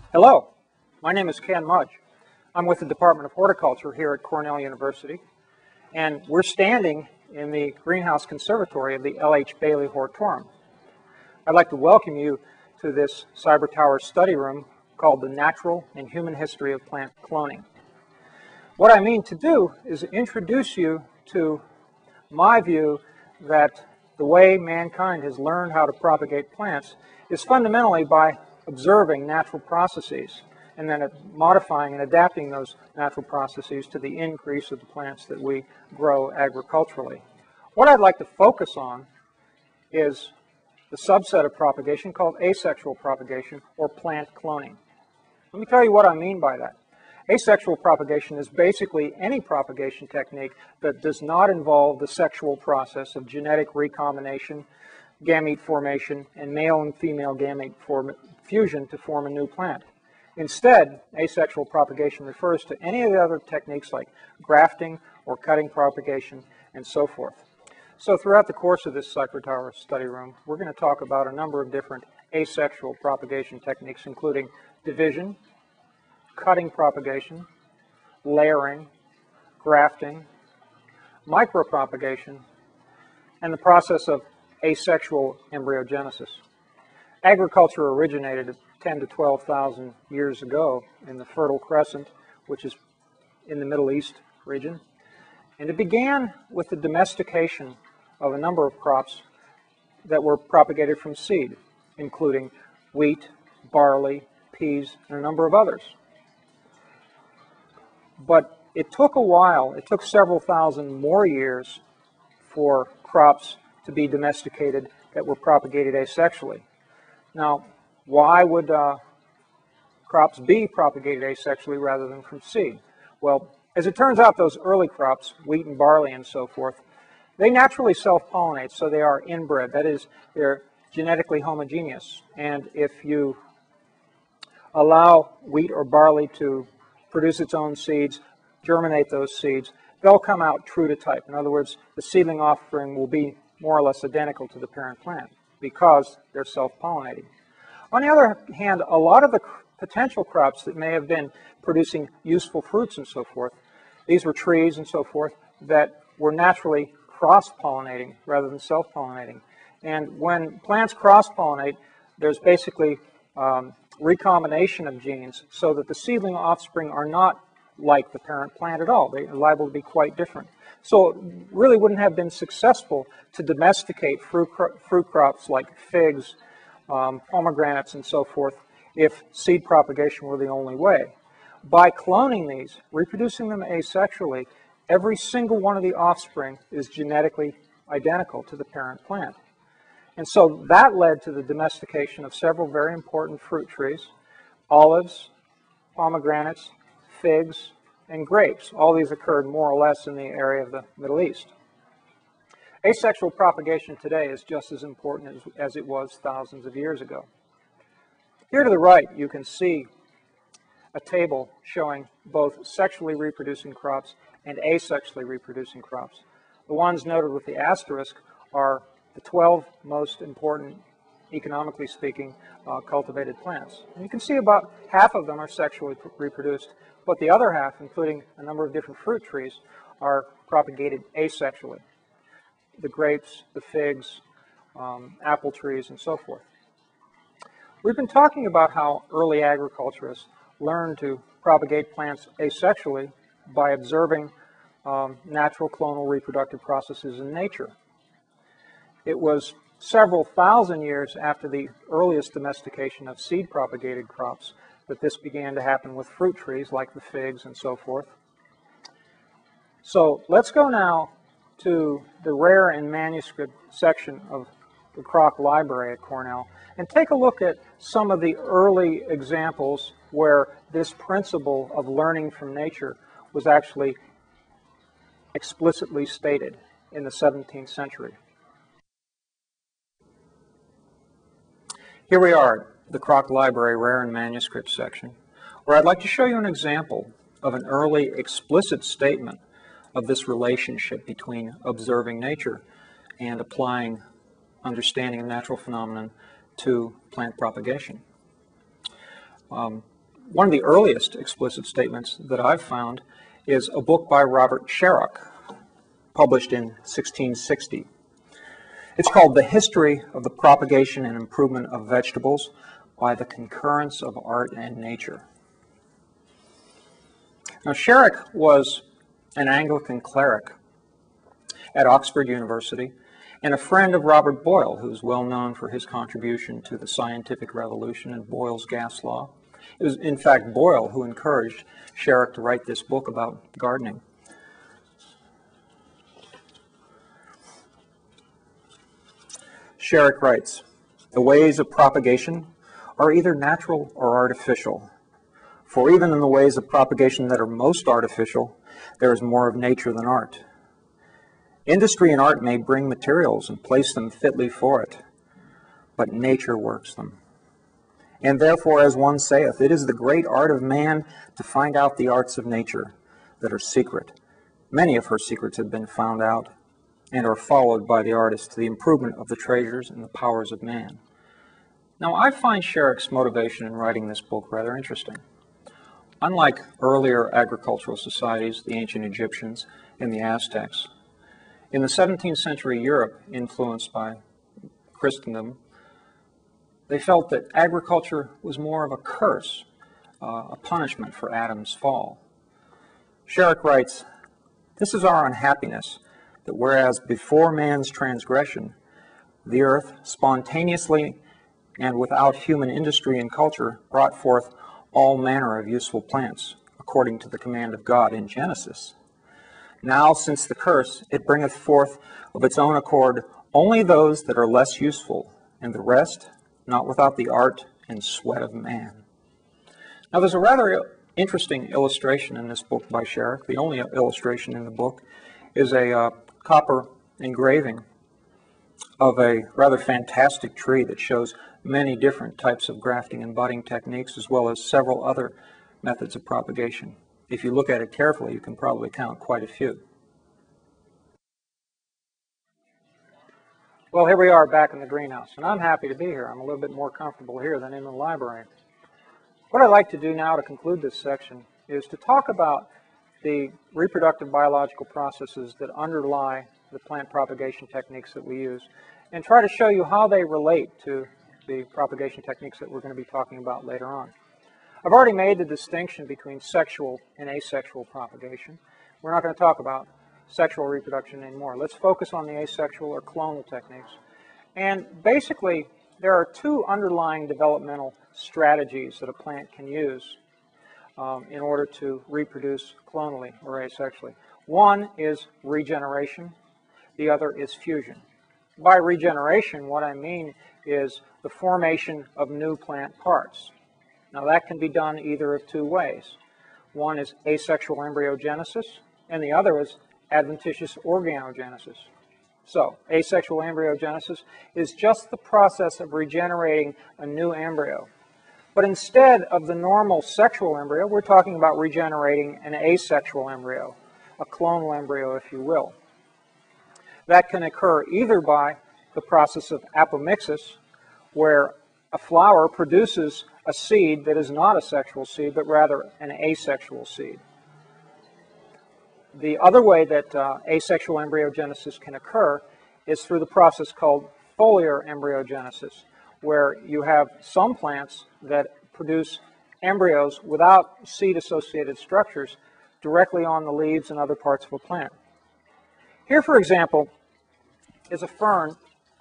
Hello, my name is Ken Mudge. I'm with the Department of Horticulture here at Cornell University, and we're standing in the Greenhouse Conservatory of the L.H. Bailey Hortorum. I'd like to welcome you to this Cyber Tower study room called The Natural and Human History of Plant Cloning. What I mean to do is introduce you to my view that the way mankind has learned how to propagate plants is fundamentally by observing natural processes and then modifying and adapting those natural processes to the increase of the plants that we grow agriculturally. What I'd like to focus on is the subset of propagation called asexual propagation or plant cloning. Let me tell you what I mean by that. Asexual propagation is basically any propagation technique that does not involve the sexual process of genetic recombination, gamete formation, and male and female gamete fusion to form a new plant. Instead, asexual propagation refers to any of the other techniques like grafting or cutting propagation and so forth. So throughout the course of this Cyber Tower study room, we're going to talk about a number of different asexual propagation techniques, including division, cutting propagation, layering, grafting, micropropagation, and the process of asexual embryogenesis. Agriculture originated 10 to 12,000 years ago in the Fertile Crescent, which is in the Middle East region, and it began with the domestication of a number of crops that were propagated from seed, including wheat, barley, peas, and a number of others. But it took a while, it took several thousand more years for crops to be domesticated that were propagated asexually. Now, why would crops be propagated asexually rather than from seed? Well, as it turns out, those early crops, wheat and barley and so forth, they naturally self-pollinate, so they are inbred. That is, they're genetically homogeneous. And if you allow wheat or barley to produce its own seeds, germinate those seeds, they'll come out true to type. In other words, the seedling offspring will be more or less identical to the parent plant because they're self-pollinating. On the other hand, a lot of the potential crops that may have been producing useful fruits and so forth, these were trees and so forth that were naturally cross-pollinating rather than self-pollinating. And when plants cross-pollinate, there's basically recombination of genes so that the seedling offspring are not like the parent plant at all. They are liable to be quite different. So it really wouldn't have been successful to domesticate fruit crops like figs, pomegranates, and so forth if seed propagation were the only way. By cloning these, reproducing them asexually, every single one of the offspring is genetically identical to the parent plant. And so that led to the domestication of several very important fruit trees: olives, pomegranates, figs, and grapes. All these occurred more or less in the area of the Middle East. Asexual propagation today is just as important as it was thousands of years ago. Here to the right, you can see a table showing both sexually reproducing crops and asexually reproducing crops. The ones noted with the asterisk are the 12 most important, economically speaking, cultivated plants. And you can see about half of them are sexually reproduced, but the other half, including a number of different fruit trees, are propagated asexually. The grapes, the figs, apple trees, and so forth. We've been talking about how early agriculturists learned to propagate plants asexually by observing natural clonal reproductive processes in nature. It was several thousand years after the earliest domestication of seed-propagated crops that this began to happen with fruit trees like the figs and so forth. So let's go now to the rare and manuscript section of the Kroc Library at Cornell and take a look at some of the early examples where this principle of learning from nature was actually explicitly stated in the 17th century. Here we are at the Kroc Library Rare and Manuscript section, where I'd like to show you an example of an early explicit statement of this relationship between observing nature and applying understanding of natural phenomenon to plant propagation. One of the earliest explicit statements that I've found is a book by Robert Sharrock, published in 1660. It's called The History of the Propagation and Improvement of Vegetables by the Concurrence of Art and Nature. Now, Sharrock was an Anglican cleric at Oxford University and a friend of Robert Boyle, who's well known for his contribution to the scientific revolution and Boyle's gas law. It was, in fact, Boyle who encouraged Sharrock to write this book about gardening. Sharrock writes, "The ways of propagation are either natural or artificial. For even in the ways of propagation that are most artificial, there is more of nature than art. Industry and art may bring materials and place them fitly for it, but nature works them. And therefore, as one saith, it is the great art of man to find out the arts of nature that are secret. Many of her secrets have been found out and are followed by the artist to the improvement of the treasures and the powers of man." Now, I find Sharrock's motivation in writing this book rather interesting. Unlike earlier agricultural societies, the ancient Egyptians and the Aztecs, in the 17th century Europe, influenced by Christendom, they felt that agriculture was more of a curse, a punishment for Adam's fall. Sharrock writes, "This is our unhappiness, that whereas before man's transgression, the earth spontaneously and without human industry and culture brought forth all manner of useful plants, according to the command of God in Genesis. Now, since the curse, it bringeth forth of its own accord only those that are less useful, and the rest not without the art and sweat of man." Now, there's a rather interesting illustration in this book by Sharrock. The only illustration in the book is a copper engraving of a rather fantastic tree that shows many different types of grafting and budding techniques, as well as several other methods of propagation. If you look at it carefully, you can probably count quite a few. Well, here we are back in the greenhouse, and I'm happy to be here. I'm a little bit more comfortable here than in the library. What I'd like to do now to conclude this section is to talk about the reproductive biological processes that underlie the plant propagation techniques that we use, and try to show you how they relate to the propagation techniques that we're going to be talking about later on. I've already made the distinction between sexual and asexual propagation. We're not going to talk about sexual reproduction anymore. Let's focus on the asexual or clonal techniques. And basically, there are two underlying developmental strategies that a plant can use in order to reproduce clonally or asexually. One is regeneration. The other is fusion. By regeneration, what I mean is the formation of new plant parts. Now, that can be done either of two ways. One is asexual embryogenesis, and the other is adventitious organogenesis. So, asexual embryogenesis is just the process of regenerating a new embryo. But instead of the normal sexual embryo, we're talking about regenerating an asexual embryo, a clonal embryo, if you will. That can occur either by the process of apomixis, where a flower produces a seed that is not a sexual seed, but rather an asexual seed. The other way that asexual embryogenesis can occur is through the process called foliar embryogenesis, where you have some plants that produce embryos without seed-associated structures directly on the leaves and other parts of a plant. Here, for example, is a fern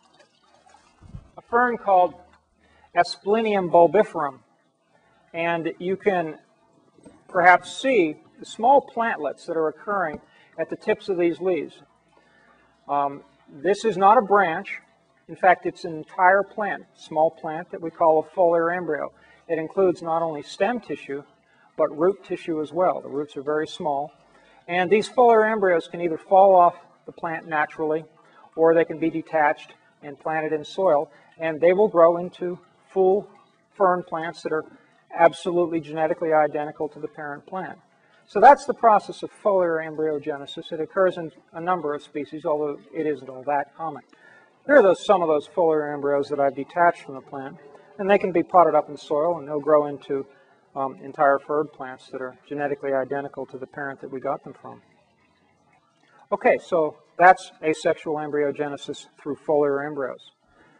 called Asplenium bulbiferum, and you can perhaps see the small plantlets that are occurring at the tips of these leaves. This is not a branch. In fact, it's an entire plant, small plant that we call a foliar embryo. It includes not only stem tissue, but root tissue as well. The roots are very small. And these foliar embryos can either fall off the plant naturally, or they can be detached and planted in soil, and they will grow into full fern plants that are absolutely genetically identical to the parent plant. So that's the process of foliar embryogenesis. It occurs in a number of species, although it isn't all that common. Here are some of those foliar embryos that I've detached from the plant, and they can be potted up in soil, and they'll grow into entire furred plants that are genetically identical to the parent that we got them from. Okay, so that's asexual embryogenesis through foliar embryos.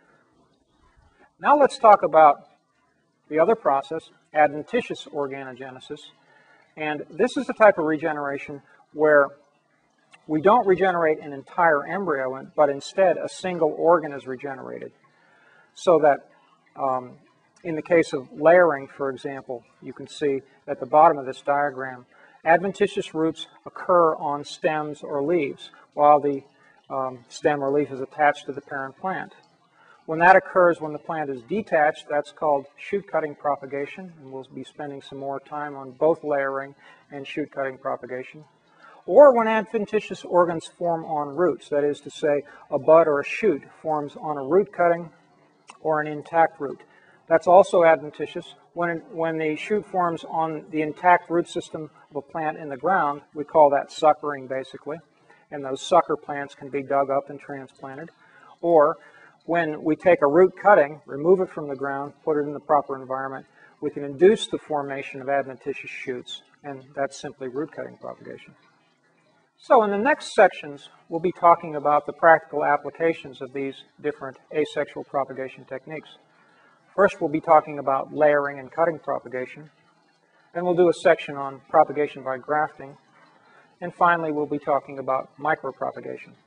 Now let's talk about the other process, adventitious organogenesis. And this is the type of regeneration where we don't regenerate an entire embryo, but instead a single organ is regenerated. So that in the case of layering, for example, you can see at the bottom of this diagram, adventitious roots occur on stems or leaves while the stem or leaf is attached to the parent plant. When that occurs when the plant is detached, that's called shoot-cutting propagation, and we'll be spending some more time on both layering and shoot-cutting propagation. Or when adventitious organs form on roots, that is to say, a bud or a shoot forms on a root cutting or an intact root. That's also adventitious. When the shoot forms on the intact root system of a plant in the ground, we call that suckering, basically. And those sucker plants can be dug up and transplanted. Or when we take a root cutting, remove it from the ground, put it in the proper environment, we can induce the formation of adventitious shoots, and that's simply root cutting propagation. So in the next sections, we'll be talking about the practical applications of these different asexual propagation techniques. First, we'll be talking about layering and cutting propagation. Then we'll do a section on propagation by grafting. And finally, we'll be talking about micropropagation.